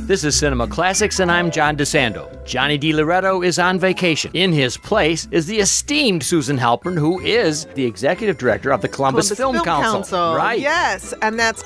This is Cinema Classics, and I'm John DeSando. Johnny DiLoretto is on vacation. In his place is the esteemed Susan Halpern, who is the executive director of the Columbus Film Council. Right. Yes, and that's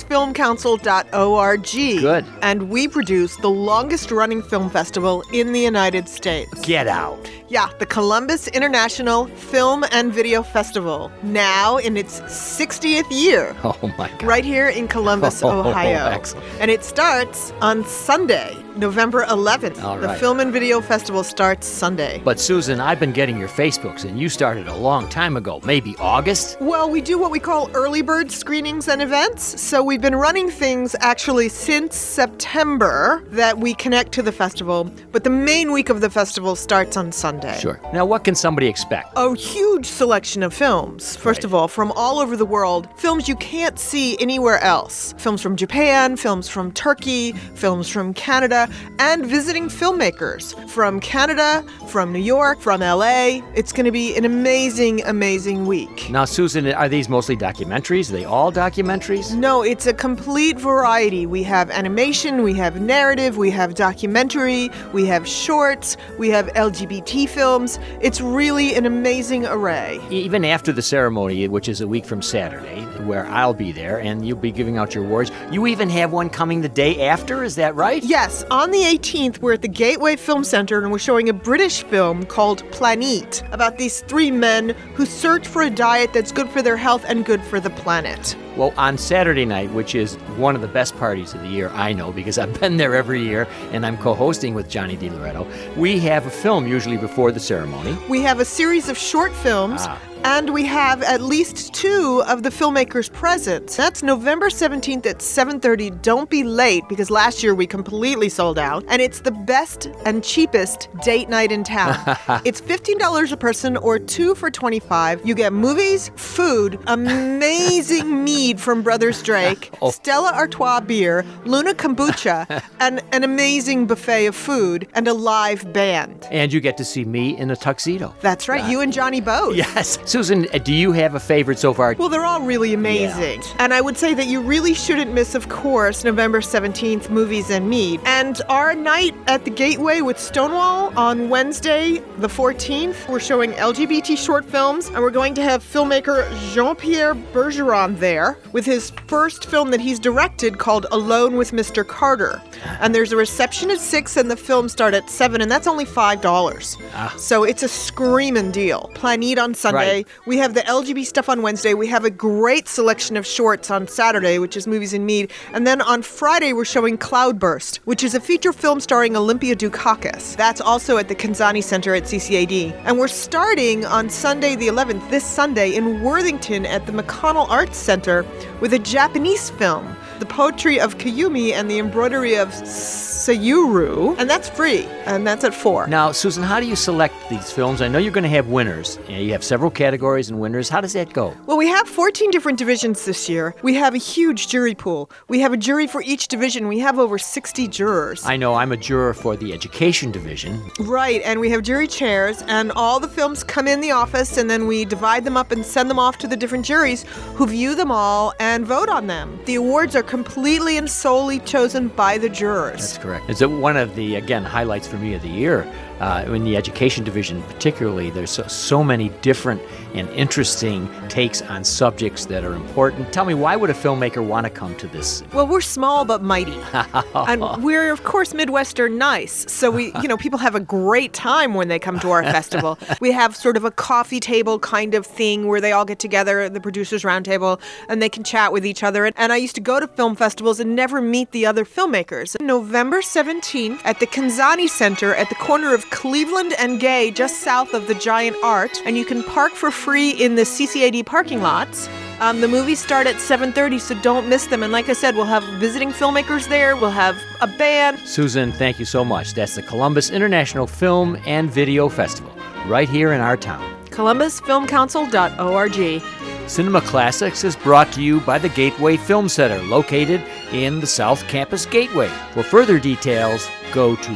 columbusfilmcouncil.org. Good. And we produce the longest-running film festival in the United States. Get out. Yeah, the Columbus International Film and Video Festival, now in its 60th year. Oh, my God. Right here in Columbus, Ohio. Excellent. And it starts on Sunday, November 11th. All right. The Film and Video Festival starts Sunday. But, Susan, I've been getting your Facebooks, and you started a long time ago, maybe August? Well, we do what we call early bird screenings and events. So we've been running things actually since September that we connect to the festival. But the main week of the festival starts on Sunday. Sure. Now, what can somebody expect? A huge selection of films, first of all, from all over the world. Films you can't see anywhere else. Films from Japan, films from Turkey, films from Canada, and visiting filmmakers from Canada, from New York, from LA. It's going to be an amazing, amazing week. Now, Susan, are these mostly documentaries? Are they all documentaries? No, it's a complete variety. We have animation, we have narrative, we have documentary, we have shorts, we have LGBT films. It's really an amazing array. Even after the ceremony, which is a week from Saturday, where I'll be there, and you'll be giving out your awards, you even have one coming the day after, is that right? Yes, on the 18th, we're at the Gateway Film Center, and we're showing a British film called Planeet, about these three men who search for a diet that's good for their health and good for the planet. Well, on Saturday night, which is one of the best parties of the year, I know, because I've been there every year, and I'm co-hosting with Johnny DiLoretto, we have a film usually before the ceremony. We have a series of short films, and we have at least two of the filmmakers present. That's November 17th at 7:30. Don't be late, because last year we completely sold out. And it's the best and cheapest date night in town. It's $15 a person or two for $25. You get movies, food, amazing mead from Brothers Drake, Stella Artois beer, Luna Kombucha, and an amazing buffet of food, and a live band. And you get to see me in a tuxedo. That's right, you and Johnny both. Yes. Susan, do you have a favorite so far? Well, they're all really amazing. Yeah. And I would say that you really shouldn't miss, of course, November 17th, Movies and Mead. And our night at the Gateway with Stonewall on Wednesday, the 14th, we're showing LGBT short films, and we're going to have filmmaker Jean-Pierre Bergeron there with his first film that he's directed called Alone with Mr. Carter. And there's a reception at 6 and the film start at 7, and that's only $5. So it's a screaming deal. Planeet on Sunday. Right. We have the LGBT stuff on Wednesday. We have a great selection of shorts on Saturday, which is Movies and Mead. And then on Friday, we're showing Cloudburst, which is a feature film starring Olympia Dukakis. That's also at the Kanzani Center at CCAD. And we're starting on Sunday the 11th, this Sunday, in Worthington at the McConnell Arts Center with a Japanese film, The Poetry of Kayumi and the Embroidery of Sayuru, and that's free, and that's at 4. Now, Susan, how do you select these films? I know you're going to have winners. You have several categories and winners. How does that go? Well, we have 14 different divisions this year. We have a huge jury pool. We have a jury for each division. We have over 60 jurors. I know. I'm a juror for the education division. Right, and we have jury chairs, and all the films come in the office, and then we divide them up and send them off to the different juries who view them all and vote on them. The awards are completely and solely chosen by the jurors. That's correct. It's one of the, again, highlights for me of the year. In the education division particularly, there's so many different and interesting takes on subjects that are important. Tell me, why would a filmmaker want to come to this? Well, we're small but mighty. And we're, of course, Midwestern nice. So people have a great time when they come to our festival. We have sort of a coffee table kind of thing where they all get together at the producers round table and they can chat with each other. And I used to go to film festivals and never meet the other filmmakers. November 17th at the Kanzani Center at the corner of Cleveland and Gay, just south of the Giant Art, and you can park for free in the CCAD parking lots. The movies start at 7:30, so don't miss them. And like I said, we'll have visiting filmmakers there. We'll have a band. Susan, thank you so much. That's the Columbus International Film and Video Festival, right here in our town. columbusfilmcouncil.org. Cinema Classics is brought to you by the Gateway Film Center, located in the South Campus Gateway. For further details, go to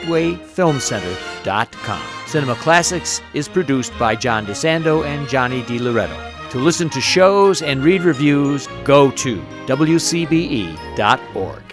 gatewayfilmcenter.com. Cinema Classics is produced by John DeSando and Johnny DiLoretto. To listen to shows and read reviews, go to wcbe.org.